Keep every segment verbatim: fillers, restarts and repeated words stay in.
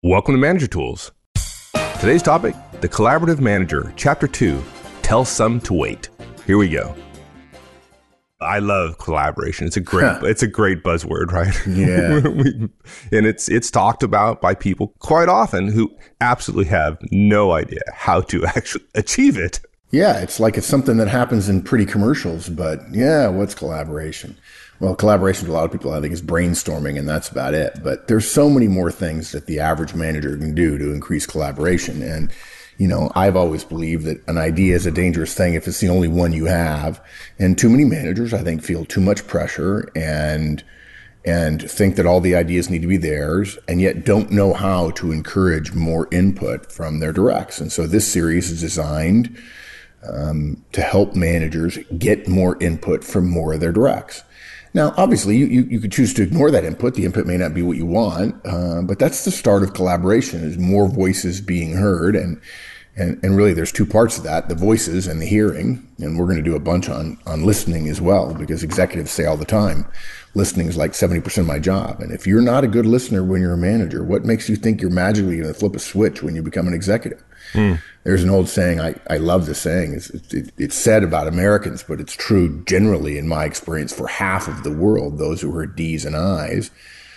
Welcome to Manager Tools. Today's topic, the Collaborative Manager, Chapter two, Tell Some to Wait. Here we go. I love collaboration. It's a great, huh. it's a great buzzword, right? Yeah. And it's it's talked about by people quite often who absolutely have no idea how to actually achieve it. Yeah, it's like it's something that happens in pretty commercials, but yeah, what's collaboration? Well, collaboration to a lot of people, I think, is brainstorming, and that's about it. But there's so many more things that the average manager can do to increase collaboration. And, you know, I've always believed that an idea is a dangerous thing if it's the only one you have. And too many managers, I think, feel too much pressure and and think that all the ideas need to be theirs, and yet don't know how to encourage more input from their directs. And so this series is designed um, to help managers get more input from more of their directs. Now, obviously, you, you, you could choose to ignore that input. The input may not be what you want, uh, but that's the start of collaboration, is more voices being heard. And, and, and really, there's two parts of that, the voices and the hearing. And we're going to do a bunch on, on listening as well, because executives say all the time, listening is like seventy percent of my job. And if you're not a good listener when you're a manager, what makes you think you're magically going to flip a switch when you become an executive? Mm. There's an old saying, I, I love the saying, it's, it, it's said about Americans, but it's true generally in my experience for half of the world, those who are D's and I's.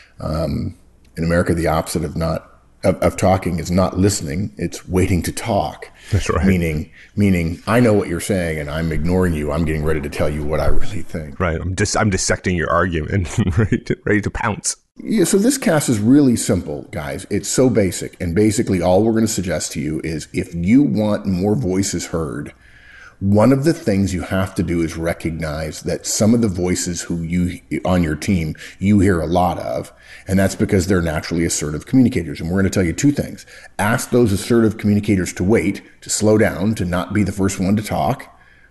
Um, in America, the opposite of not of, of talking is not listening, it's waiting to talk. That's right. Meaning, meaning I know what you're saying and I'm ignoring you. I'm getting ready to tell you what I really think. Right. I'm just, I'm dissecting your argument, ready to, ready to pounce. Yeah, so this cast is really simple, guys. It's so basic. And basically all we're going to suggest to you is if you want more voices heard, one of the things you have to do is recognize that some of the voices who you on your team, you hear a lot of, and that's because they're naturally assertive communicators. And we're going to tell you two things. Ask those assertive communicators to wait, to slow down, to not be the first one to talk.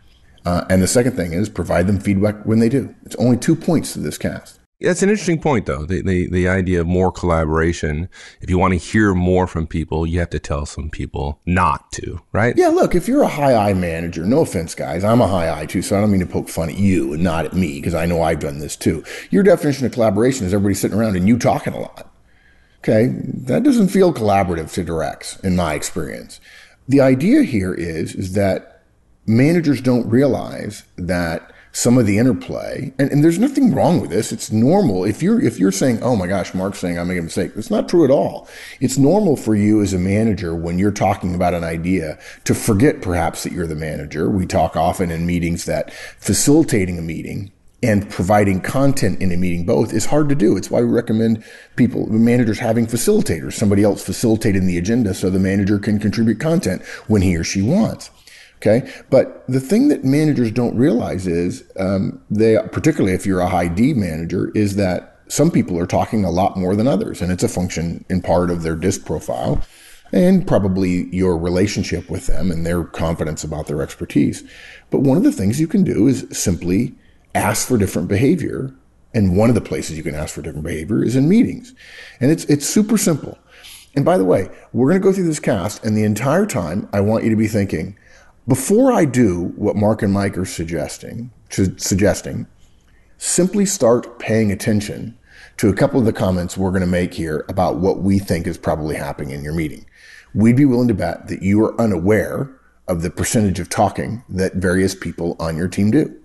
Uh, and the second thing is provide them feedback when they do. It's only two points to this cast. That's an interesting point, though, the, the the idea of more collaboration. If you want to hear more from people, you have to tell some people not to, right? Yeah, look, if you're a high I manager, no offense, guys, I'm a high I too, so I don't mean to poke fun at you and not at me, because I know I've done this too. Your definition of collaboration is everybody sitting around and you talking a lot. Okay, that doesn't feel collaborative to directs, in my experience. The idea here is, is that managers don't realize that some of the interplay, and, and there's nothing wrong with this. It's normal. If you're, if you're saying, oh my gosh, Mark's saying I made a mistake, that's not true at all. It's normal for you as a manager when you're talking about an idea to forget perhaps that you're the manager. We talk often in meetings that facilitating a meeting and providing content in a meeting both is hard to do. It's why we recommend people, managers having facilitators, somebody else facilitating the agenda so the manager can contribute content when he or she wants. Okay, but the thing that managers don't realize is, um, they, particularly if you're a high D manager, is that some people are talking a lot more than others, and it's a function in part of their DISC profile and probably your relationship with them and their confidence about their expertise. But one of the things you can do is simply ask for different behavior, and one of the places you can ask for different behavior is in meetings, and it's it's super simple. And by the way, we're going to go through this cast, and the entire time I want you to be thinking, before I do what Mark and Mike are suggesting, suggesting, simply start paying attention to a couple of the comments we're going to make here about what we think is probably happening in your meeting. We'd be willing to bet that you are unaware of the percentage of talking that various people on your team do.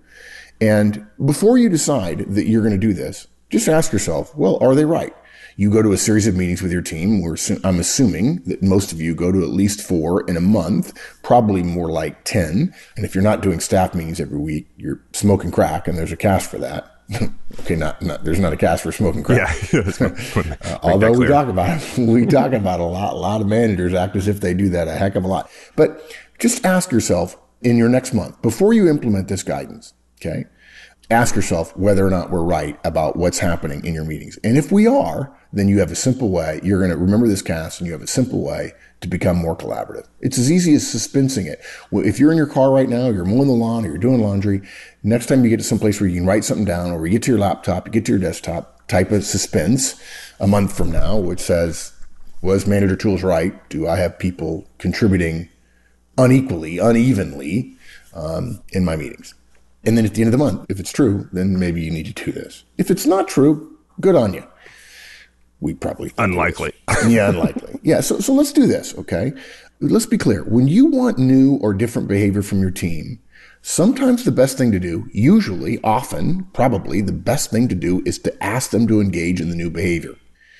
And before you decide that you're going to do this, just ask yourself, well, are they right? You go to a series of meetings with your team. We're, I'm assuming that most of you go to at least four in a month, probably more like ten. And if you're not doing staff meetings every week, you're smoking crack, and there's a cast for that. Okay, not, not there's not a cast for smoking crack. Yeah, uh, although we talk about it, we talk about a lot. A lot of managers act as if they do that a heck of a lot. But just ask yourself in your next month, before you implement this guidance, okay, ask yourself whether or not we're right about what's happening in your meetings. And if we are, then you have a simple way. You're going to remember this cast, and you have a simple way to become more collaborative. It's as easy as suspensing it. If you're in your car right now, you're mowing the lawn, or you're doing laundry, next time you get to some place where you can write something down, or you get to your laptop, you get to your desktop, type a suspense a month from now, which says, was Manager Tools right? Do I have people contributing unequally, unevenly um, in my meetings? And then at the end of the month, if it's true, then maybe you need to do this. If it's not true, good on you. We probably unlikely. Yeah, unlikely. Yeah. So, so let's do this. Okay. Let's be clear. When you want new or different behavior from your team, sometimes the best thing to do, usually, often, probably the best thing to do is to ask them to engage in the new behavior.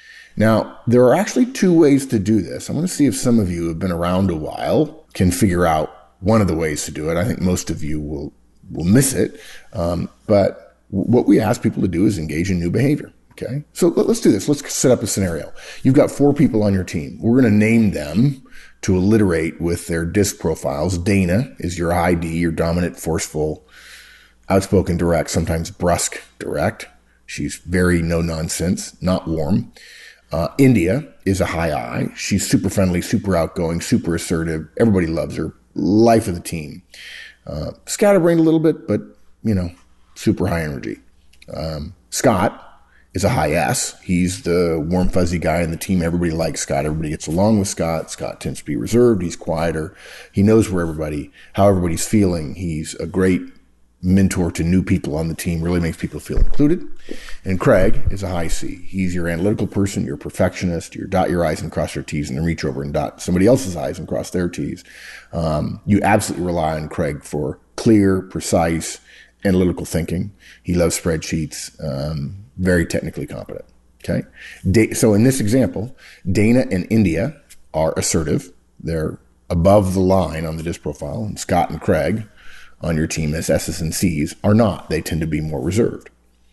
Now, there are actually two ways to do this. I want to see if some of you who have been around a while can figure out one of the ways to do it. I think most of you will, will miss it. Um, but what we ask people to do is engage in new behavior. Okay. So let's do this. Let's set up a scenario. You've got four people on your team. We're going to name them to alliterate with their DISC profiles. Dana is your I D, your dominant, forceful, outspoken, direct, sometimes brusque, direct. She's very no nonsense, not warm. Uh, India is a high I. She's super friendly, super outgoing, super assertive. Everybody loves her. Life of the team. Uh, scatterbrained a little bit, but, you know, super high energy. Um, Scott is a high S. He's the warm, fuzzy guy in the team. Everybody likes Scott. Everybody gets along with Scott. Scott tends to be reserved. He's quieter. He knows where everybody, how everybody's feeling. He's a great mentor to new people on the team, really makes people feel included. And Craig is a high C. He's your analytical person, your perfectionist, your dot your I's and cross your T's, and then reach over and dot somebody else's I's and cross their T's. Um, you absolutely rely on Craig for clear, precise, analytical thinking. He loves spreadsheets, um, very technically competent. Okay. Da- so in this example, Dana and India are assertive. They're above the line on the DISC profile, and Scott and Craig on your team as S's and C's are not. They tend to be more reserved.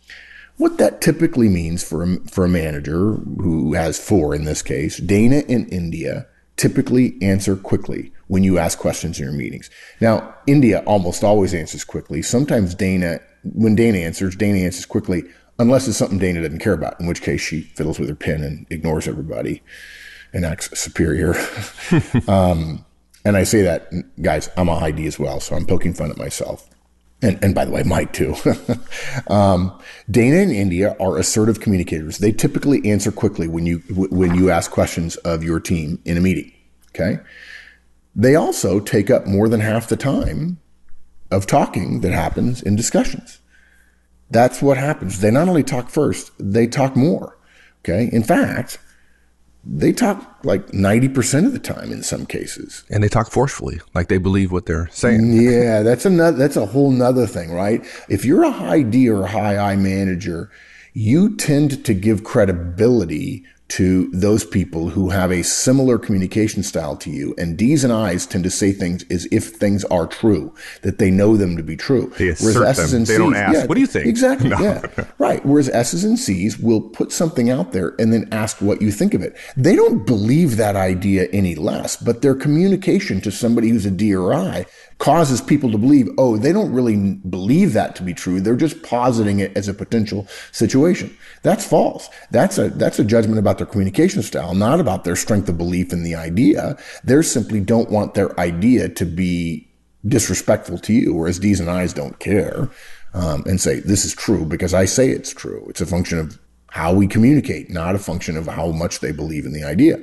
What that typically means for a, for a manager who has four in this case, Dana and India typically answer quickly when you ask questions in your meetings. Now, India almost always answers quickly. Sometimes Dana, when Dana answers, Dana answers quickly unless it's something Dana doesn't care about, in which case she fiddles with her pen and ignores everybody and acts superior. um, And I say that, guys, I'm a high D as well, so I'm poking fun at myself. And, and by the way, Mike too. um, Dana and India are assertive communicators. They typically answer quickly when you, when you ask questions of your team in a meeting. Okay. They also take up more than half the time of talking that happens in discussions. That's what happens. They not only talk first, they talk more. Okay. In fact, they talk like ninety percent of the time in some cases. And they talk forcefully, like they believe what they're saying. Yeah, that's another, that's a whole nother thing, right? If you're a high D or a high I manager, you tend to give credibility to those people who have a similar communication style to you. And D's and I's tend to say things as if things are true, that they know them to be true. They assert Whereas S's them. And they C's, don't ask, yeah, what do you think? Exactly, no. yeah. Right. Whereas S's and C's will put something out there and then ask what you think of it. They don't believe that idea any less, but their communication to somebody who's a D or I causes people to believe, oh, they don't really believe that to be true. They're just positing it as a potential situation. That's false. That's a, that's a judgment about their communication style, not about their strength of belief in the idea. They simply don't want their idea to be disrespectful to you, whereas D's and I's don't care, um, and say, this is true because I say it's true. It's a function of how we communicate, not a function of how much they believe in the idea.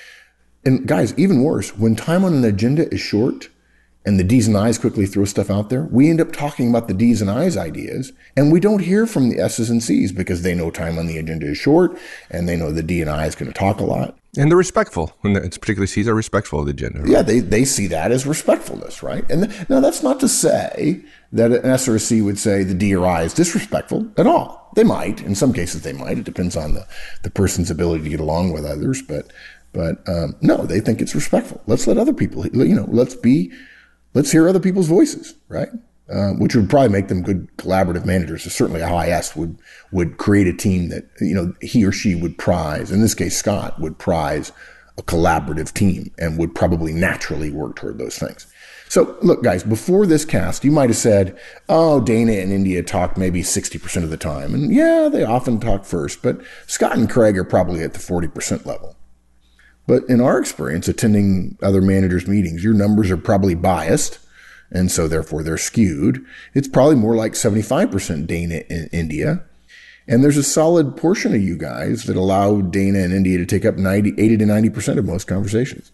And guys, even worse, when time on an agenda is short, and the D's and I's quickly throw stuff out there, we end up talking about the D's and I's ideas, and we don't hear from the S's and C's because they know time on the agenda is short, and they know the D and I is going to talk a lot. And they're respectful. And it's particularly C's are respectful of the agenda. Right? Yeah, they, they see that as respectfulness, right? And th- now that's not to say that an S or a C would say the D or I is disrespectful at all. They might. In some cases, they might. It depends on the, the person's ability to get along with others. But, but um, no, they think it's respectful. Let's let other people, you know, let's be... Let's hear other people's voices, right? Uh, which would probably make them good collaborative managers. So certainly a high S would, would create a team that, you know, he or she would prize. In this case, Scott would prize a collaborative team and would probably naturally work toward those things. So look, guys, before this cast, you might have said, oh, Dana and India talk maybe sixty percent of the time. And yeah, they often talk first, but Scott and Craig are probably at the forty percent level. But in our experience, attending other managers' meetings, your numbers are probably biased, and so therefore they're skewed. It's probably more like seventy-five percent Dana and India. And there's a solid portion of you guys that allow Dana and India to take up ninety, eighty to ninety percent of most conversations.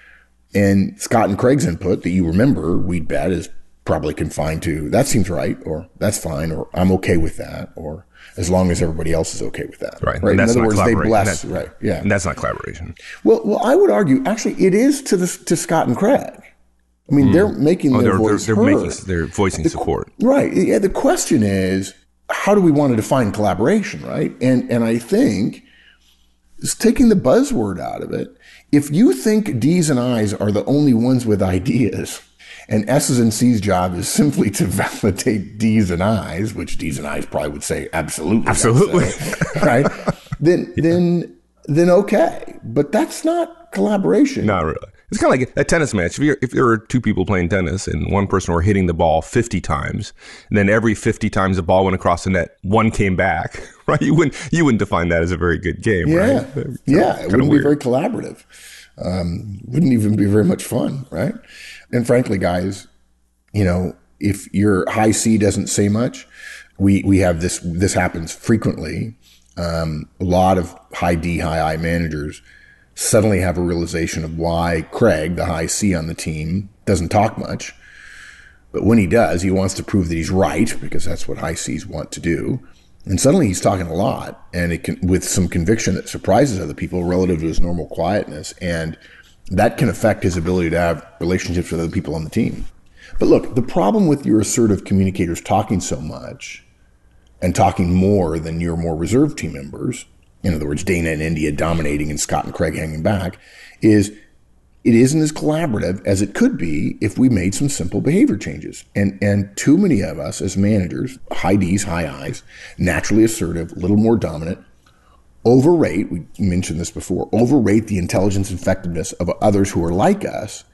And Scott and Craig's input that you remember, we'd bet, is probably confined to, that seems right, or that's fine, or I'm okay with that, or as long as everybody else is okay with that. Right. right? And that's In other not words, they collaboration. bless. Right. Yeah. And that's not collaboration. Well, well, I would argue actually it is to the to Scott and Craig. I mean, mm. they're making oh, their they're, voice they're, they're heard. Making, they're voicing the, support. Right. Yeah. The question is, how do we want to define collaboration? Right. And and I think it's taking the buzzword out of it. If you think D's and I's are the only ones with ideas, and S's and C's job is simply to validate D's and I's, which D's and I's probably would say absolutely, absolutely, so, right? Then, yeah. then, then okay, but that's not collaboration. Not really. It's kind of like a tennis match. If you're, if there were two people playing tennis and one person were hitting the ball fifty times, and then every fifty times the ball went across the net, one came back, right? You wouldn't you wouldn't define that as a very good game, yeah. right? So, yeah, it wouldn't weird. be very collaborative. Um, wouldn't even be very much fun, right? And frankly, guys, you know, if your high C doesn't say much, we we have this. This happens frequently. Um, a lot of high D, high I managers suddenly have a realization of why Craig, the high C on the team, doesn't talk much. But when he does, he wants to prove that he's right, because that's what high Cs want to do. And suddenly he's talking a lot, and it can, with some conviction that surprises other people relative to his normal quietness. And that can affect his ability to have relationships with other people on the team. But look, the problem with your assertive communicators talking so much and talking more than your more reserved team members, in other words, Dana and India dominating and Scott and Craig hanging back, is it isn't as collaborative as it could be if we made some simple behavior changes. And and too many of us as managers, high D's, high I's, naturally assertive, a little more dominant, overrate, we mentioned this before, overrate the intelligence and effectiveness of others who are like us,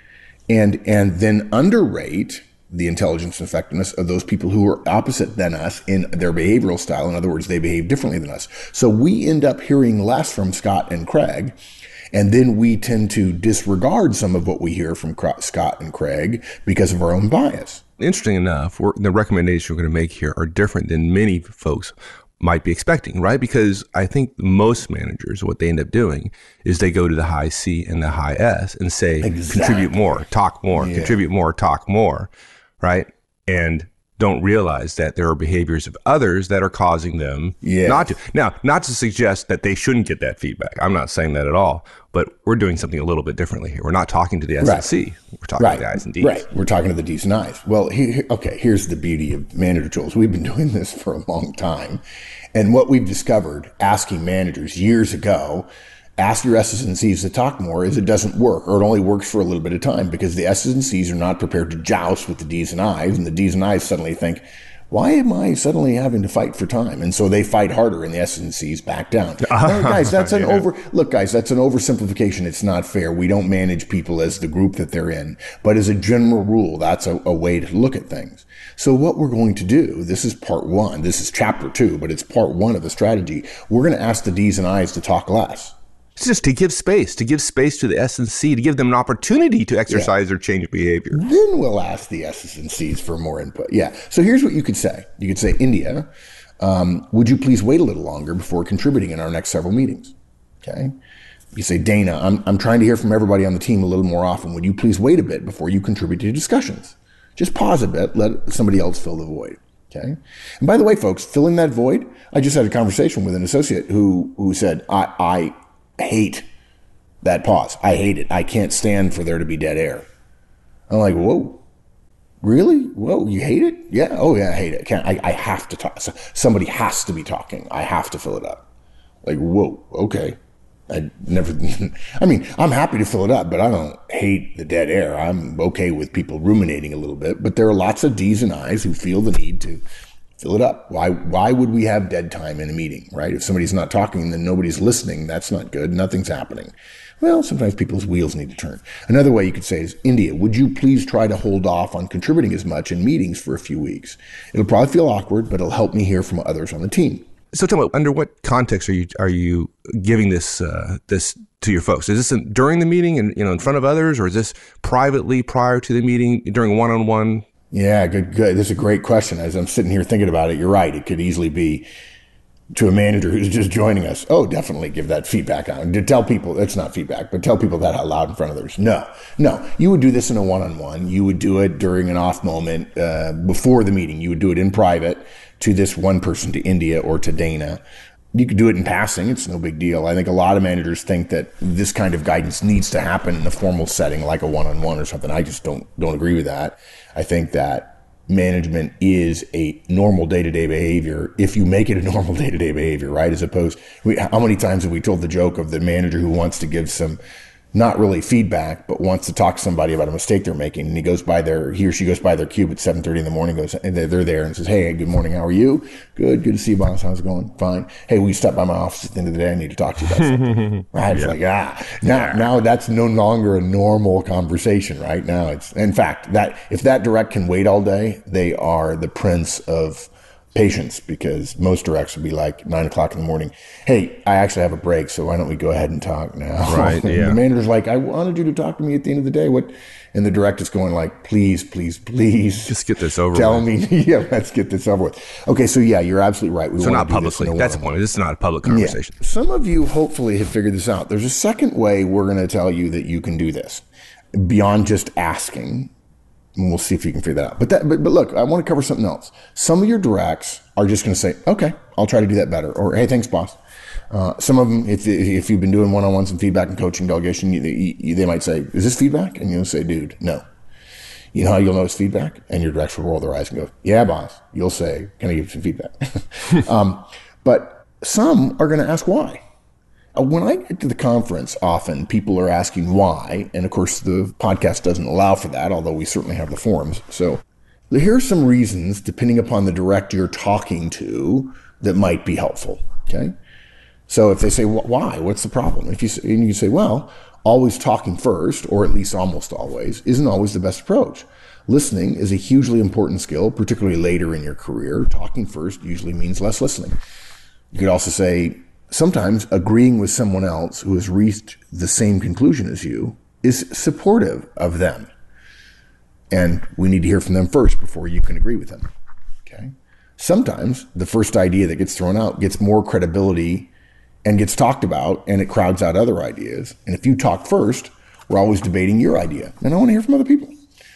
and and then underrate the intelligence and effectiveness of those people who are opposite than us in their behavioral style. In other words, they behave differently than us. So we end up hearing less from Scott and Craig, and then we tend to disregard some of what we hear from Scott and Craig because of our own bias. Interesting enough, we're, the recommendations we're going to make here are different than many folks might be expecting, right? Because I think most managers, what they end up doing is they go to the high C and the high S and say, exactly. contribute more, talk more, yeah. contribute more, talk more, right? And don't realize that there are behaviors of others that are causing them yeah. not to. Now, not to suggest that they shouldn't get that feedback. I'm not saying that at all, but we're doing something a little bit differently here. We're not talking to the S and C. Right. We're talking right. to the I's and D's. Right. We're talking to the D's and I's. Well, he, okay, here's the beauty of manager tools. We've been doing this for a long time. And what we've discovered asking managers years ago, ask your S's and C's to talk more, is it doesn't work, or it only works for a little bit of time, because the S's and C's are not prepared to joust with the D's and I's, and the D's and I's suddenly think, why am I suddenly having to fight for time? And so they fight harder, and the S's and C's back down. No, guys, that's an yeah. over, look, guys, that's an oversimplification. It's not fair. We don't manage people as the group that they're in. But as a general rule, that's a, a way to look at things. So what we're going to do, this is part one, this is chapter two, but it's part one of the strategy. We're going to ask the D's and I's to talk less. It's just to give space, to give space to the S and C, to give them an opportunity to exercise yeah. or change behavior. Then we'll ask the S's and C's for more input. Yeah. So here's what you could say. You could say, India, um, would you please wait a little longer before contributing in our next several meetings? Okay. You say, Dana, I'm, I'm trying to hear from everybody on the team a little more often. Would you please wait a bit before you contribute to discussions? Just pause a bit, let somebody else fill the void. Okay. And by the way, folks, filling that void, I just had a conversation with an associate who, who said, I, I, hate that pause. I hate it. I can't stand for there to be dead air. I'm like, whoa, really? Whoa, you hate it? Yeah. Oh yeah, I hate it. Can't, I, I have to talk. So somebody has to be talking. I have to fill it up. Like, whoa, okay. I never, I mean, I'm happy to fill it up, but I don't hate the dead air. I'm okay with people ruminating a little bit, but there are lots of D's and I's who feel the need to fill it up. Why Why would we have dead time in a meeting, right? If somebody's not talking, then nobody's listening. That's not good. Nothing's happening. Well, sometimes people's wheels need to turn. Another way you could say is, India, would you please try to hold off on contributing as much in meetings for a few weeks? It'll probably feel awkward, but it'll help me hear from others on the team. So tell me, under what context are you are you giving this uh, this to your folks? Is this in, during the meeting and, you know, in front of others, or is this privately prior to the meeting during one-on-one? Yeah, good, good. This is a great question. As I'm sitting here thinking about it, you're right. It could easily be to a manager who's just joining us, oh, definitely give that feedback out. To tell people, that's not feedback, but tell people that out loud in front of others. No, no. You would do this in a one-on-one. You would do it during an off moment uh, before the meeting. You would do it in private to this one person, to India or to Dana. You could do it in passing. It's no big deal. I think a lot of managers think that this kind of guidance needs to happen in a formal setting, like a one-on-one or something. I just don't don't agree with that. I think that management is a normal day-to-day behavior if you make it a normal day-to-day behavior, right? As opposed, we, how many times have we told the joke of the manager who wants to give some, not really feedback, but wants to talk to somebody about a mistake they're making, and he goes by their, he or she goes by their cube at seven thirty in the morning, goes, and they're, they're there and says, hey, good morning, how are you? Good, good to see you, boss. How's it going? Fine. Hey, will you stop by my office at the end of the day? I need to talk to you about something. Right? It's yeah. like, ah, now, yeah. now that's no longer a normal conversation, right? Now it's, in fact, that if that direct can wait all day, they are the prince of patience, because most directs would be like nine o'clock in the morning. Hey, I actually have a break, so why don't we go ahead and talk now? Right. Yeah. The manager's like, I wanted you to talk to me at the end of the day. What? And the direct is going like, please, please, please, just get this over. Tell with. me, yeah, let's get this over with. Okay, so yeah, you're absolutely right. We so not publicly. That's the point. This is not a public conversation. Yeah. Some of you hopefully have figured this out. There's a second way we're going to tell you that you can do this beyond just asking. And we'll see if you can figure that out. But that, but, but look, I want to cover something else. Some of your directs are just going to say, okay, I'll try to do that better. Or, hey, thanks, boss. Uh, some of them, if if you've been doing one-on-ones and feedback and coaching delegation, you, you, they might say, is this feedback? And you'll say, dude, no. You know how you'll notice feedback? And your directs will roll their eyes and go, yeah, boss. You'll say, can I give you some feedback? um, but some are going to ask why. When I get to the conference, often people are asking why, and of course the podcast doesn't allow for that, although we certainly have the forums. So here are some reasons, depending upon the direct you're talking to, that might be helpful, okay? So if they say, why? What's the problem? If you say, and you say, well, always talking first, or at least almost always, isn't always the best approach. Listening is a hugely important skill, particularly later in your career. Talking first usually means less listening. You could also say, sometimes agreeing with someone else who has reached the same conclusion as you is supportive of them. And we need to hear from them first before you can agree with them. Okay. Sometimes the first idea that gets thrown out gets more credibility and gets talked about, and it crowds out other ideas. And if you talk first, we're always debating your idea. And I want to hear from other people.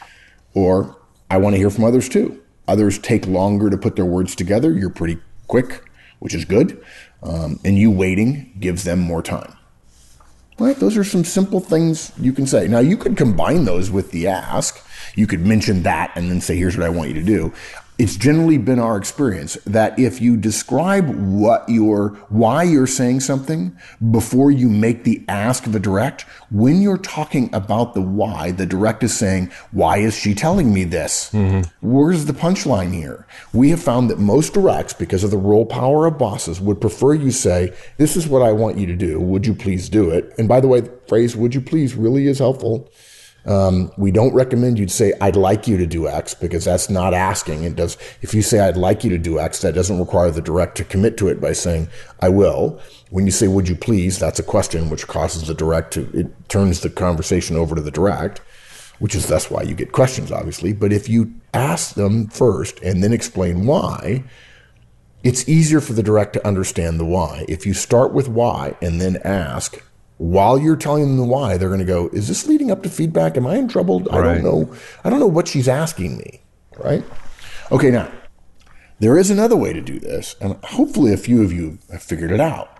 Or I want to hear from others too. Others take longer to put their words together. You're pretty quick, which is good. Um, and you waiting gives them more time. Right? Those are some simple things you can say. Now, you could combine those with the ask. You could mention that and then say, here's what I want you to do. It's generally been our experience that if you describe what you're, why you're saying something before you make the ask of a direct, when you're talking about the why, the direct is saying, why is she telling me this? Mm-hmm. Where's the punchline here? We have found that most directs, because of the role power of bosses, would prefer you say, this is what I want you to do. Would you please do it? And by the way, the phrase, would you please, really is helpful. Um, we don't recommend you to say, I'd like you to do X, because that's not asking. It does. If you say, I'd like you to do X, that doesn't require the direct to commit to it by saying, I will. When you say, would you please, that's a question, which causes the direct to, it turns the conversation over to the direct, which is that's why you get questions, obviously. But if you ask them first and then explain why, it's easier for the direct to understand the why. If you start with why and then ask, while you're telling them the why, they're going to go, is this leading up to feedback? Am I in trouble? I right. don't know. I don't know what she's asking me, right? Okay, now, there is another way to do this, and hopefully a few of you have figured it out.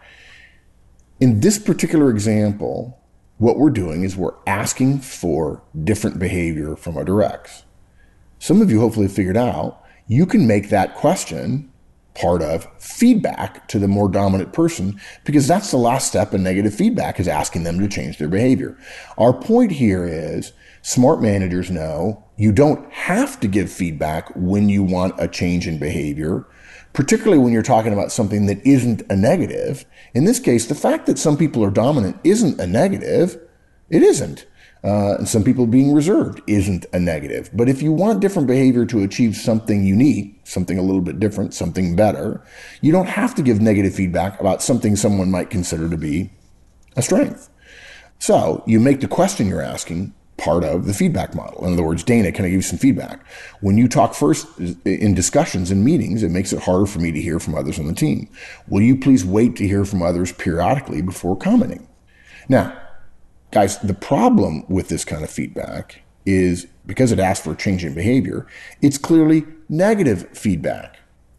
In this particular example, what we're doing is we're asking for different behavior from our directs. Some of you hopefully have figured out you can make that question part of feedback to the more dominant person, because that's the last step in negative feedback, is asking them to change their behavior. Our point here is smart managers know you don't have to give feedback when you want a change in behavior, particularly when you're talking about something that isn't a negative. In this case, the fact that some people are dominant isn't a negative. It isn't. Uh, and some people being reserved isn't a negative. But if you want different behavior to achieve something unique, something a little bit different, something better, you don't have to give negative feedback about something someone might consider to be a strength. So you make the question you're asking part of the feedback model. In other words, Dana, can I give you some feedback? When you talk first in discussions and meetings, it makes it harder for me to hear from others on the team. Will you please wait to hear from others periodically before commenting? Now, guys, the problem with this kind of feedback is because it asks for a change in behavior, it's clearly negative feedback.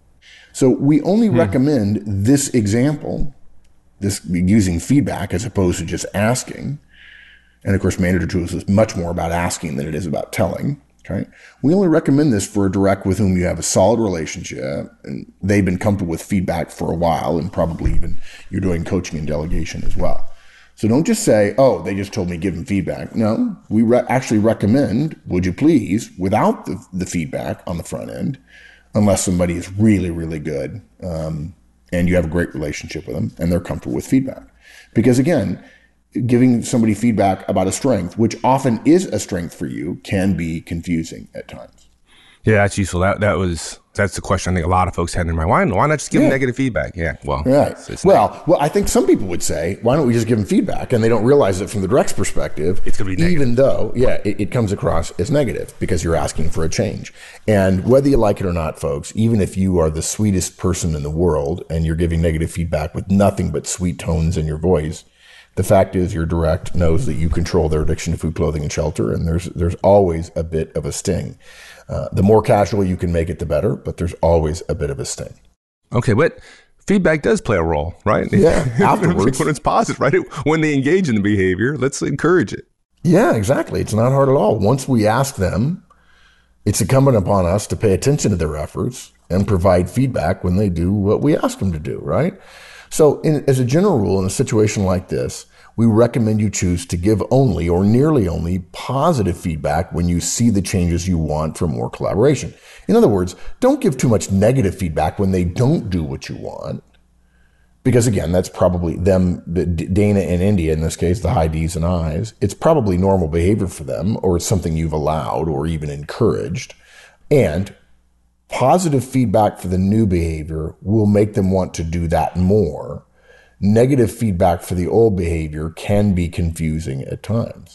So we only hmm. recommend this example, this using feedback as opposed to just asking. And of course, Manager Tools is much more about asking than it is about telling. Okay. We only recommend this for a direct with whom you have a solid relationship and they've been comfortable with feedback for a while, and probably even you're doing coaching and delegation as well. So don't just say, oh, they just told me give them feedback. No, we re- actually recommend, would you please, without the, the feedback on the front end, unless somebody is really, really good um, and you have a great relationship with them and they're comfortable with feedback. Because again, giving somebody feedback about a strength, which often is a strength for you, can be confusing at times. Yeah, that's useful. That that was that's the question I think a lot of folks had in mind. Why, why not just give yeah. them negative feedback? Yeah, well, right. It's, it's well, not. well, I think some people would say, why don't we just give them feedback? And they don't realize it from the direct's perspective. It's going to be negative. Even though, yeah, it, it comes across as negative because you're asking for a change. And whether you like it or not, folks, even if you are the sweetest person in the world and you're giving negative feedback with nothing but sweet tones in your voice, the fact is your direct knows that you control their addiction to food, clothing, and shelter, and there's there's always a bit of a sting. Uh, the more casual you can make it, the better, but there's always a bit of a sting. Okay, but feedback does play a role, right? Yeah, afterwards. When it's positive, right? When they engage in the behavior, let's encourage it. Yeah, exactly. It's not hard at all. Once we ask them, it's incumbent upon us to pay attention to their efforts and provide feedback when they do what we ask them to do, right? So in, as a general rule, in a situation like this, we recommend you choose to give only or nearly only positive feedback when you see the changes you want for more collaboration. In other words, don't give too much negative feedback when they don't do what you want. Because again, that's probably them, Dana and India, in this case, the high D's and I's. It's probably normal behavior for them, or it's something you've allowed or even encouraged. And positive feedback for the new behavior will make them want to do that more. Negative feedback for the old behavior can be confusing at times.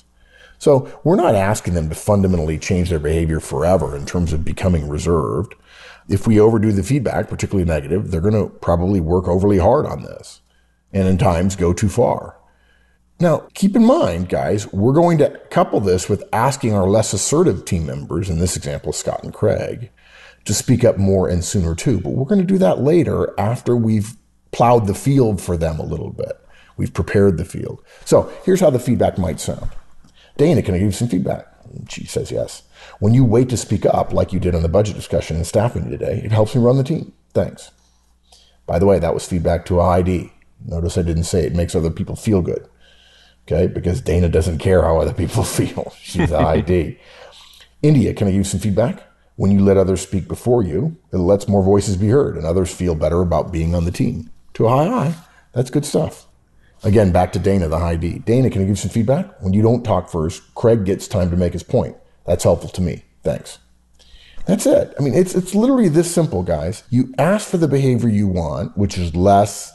So we're not asking them to fundamentally change their behavior forever in terms of becoming reserved. If we overdo the feedback, particularly negative, they're going to probably work overly hard on this and in times go too far. Now, keep in mind, guys, we're going to couple this with asking our less assertive team members, in this example, Scott and Craig, to speak up more and sooner too. But we're going to do that later after we've plowed the field for them a little bit. We've prepared the field. So here's how the feedback might sound. Dana, can I give you some feedback? She says yes. When you wait to speak up, like you did on the budget discussion and staff meeting today, it helps me run the team. Thanks. By the way, that was feedback to a I D. Notice I didn't say it makes other people feel good. Okay, because Dana doesn't care how other people feel. She's an I D. India, can I give you some feedback? When you let others speak before you, it lets more voices be heard and others feel better about being on the team. To a high I, that's good stuff. Again, back to Dana, the high D. Dana, can I give you some feedback? When you don't talk first, Craig gets time to make his point. That's helpful to me. Thanks. That's it. I mean, it's it's literally this simple, guys. You ask for the behavior you want, which is less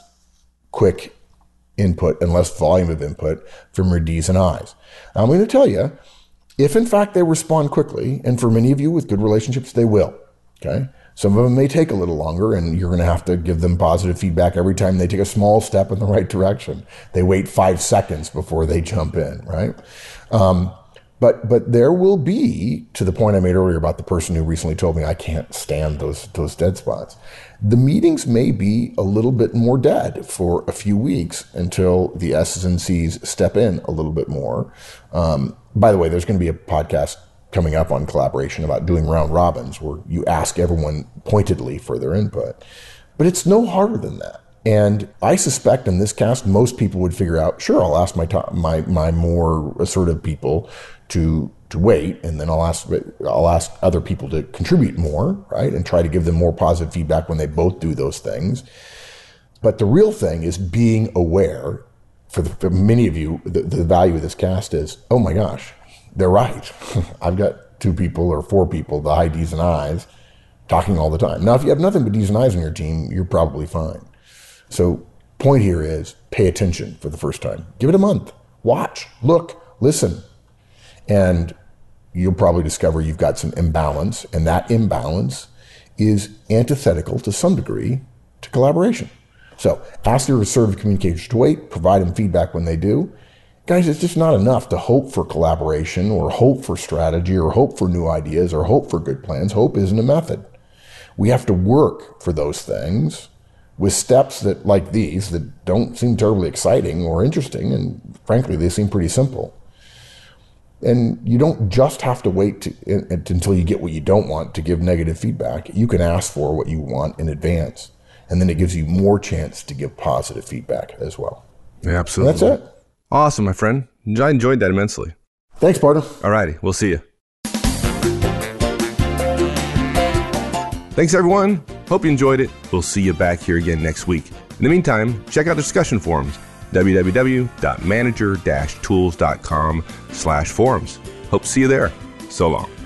quick input and less volume of input from your D's and I's. I'm going to tell you, if in fact they respond quickly, and for many of you with good relationships, they will, okay? Some of them may take a little longer, and you're going to have to give them positive feedback every time they take a small step in the right direction. They wait five seconds before they jump in, right? Um, but but there will be, to the point I made earlier about the person who recently told me I can't stand those those dead spots. The meetings may be a little bit more dead for a few weeks until the S's and C's step in a little bit more. Um, by the way, there's going to be a podcast coming up on collaboration about doing round robins where you ask everyone pointedly for their input. But it's no harder than that. And I suspect in this cast, most people would figure out, sure, I'll ask my top, my my more assertive people to to wait, and then I'll ask I'll ask other people to contribute more, right? And try to give them more positive feedback when they both do those things. But the real thing is being aware, for, the, for many of you, the, the value of this cast is, oh my gosh, they're right. I've got two people or four people, the high D's and I's, talking all the time. Now, if you have nothing but D's and I's on your team, you're probably fine. So point here is pay attention for the first time. Give it a month. Watch, look, listen. And you'll probably discover you've got some imbalance, and that imbalance is antithetical to some degree to collaboration. So ask your assertive communicators to wait, provide them feedback when they do. Guys, it's just not enough to hope for collaboration or hope for strategy or hope for new ideas or hope for good plans. Hope isn't a method. We have to work for those things with steps that, like these, that don't seem terribly exciting or interesting, and frankly, they seem pretty simple. And you don't just have to wait to, until you get what you don't want to give negative feedback. You can ask for what you want in advance, and then it gives you more chance to give positive feedback as well. Yeah, absolutely. And that's it. Awesome, my friend. I enjoyed that immensely. Thanks, partner. All righty. We'll see you. Thanks, everyone. Hope you enjoyed it. We'll see you back here again next week. In the meantime, check out the discussion forums, w w w dot manager dash tools dot com slash forums. Hope to see you there. So long.